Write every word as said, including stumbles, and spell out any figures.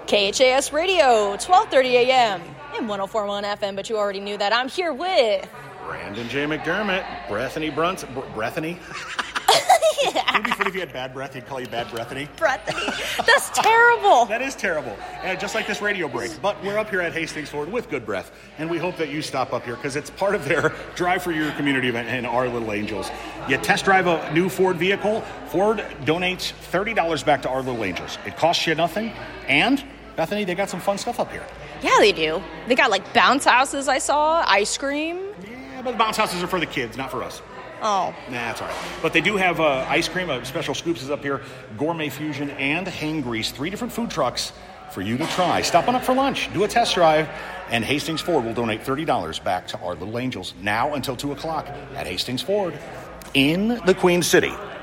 K H A S Radio, twelve thirty a.m. and one oh four point one F M, but you already knew that. I'm here with... Brandon J. McDermott, Brethany Brunson, Bre- Brethany? Yeah. It would be funny if you had bad breath, he'd call you Bad Brethany. Brethany. That's terrible. That is terrible. And just like this radio break. But we're up here at Hastings Ford with Good Breath, and we hope that you stop up here because it's part of their Drive for Your Community event in Our Little Angels. You test drive a new Ford vehicle, Ford donates thirty dollars back to Our Little Angels. It costs you nothing, and, Bethany, they got some fun stuff up here. Yeah, they do. They got, like, bounce houses I saw, ice cream. Yeah, but the bounce houses are for the kids, not for us. Oh. Nah, that's all right. But they do have uh, ice cream, uh, Special Scoops is up here, Gourmet Fusion, and Hang Grease. Three different food trucks for you to try. Stop on up for lunch, do a test drive, and Hastings Ford will donate thirty dollars back to Our Little Angels now until two o'clock at Hastings Ford in the Queen City.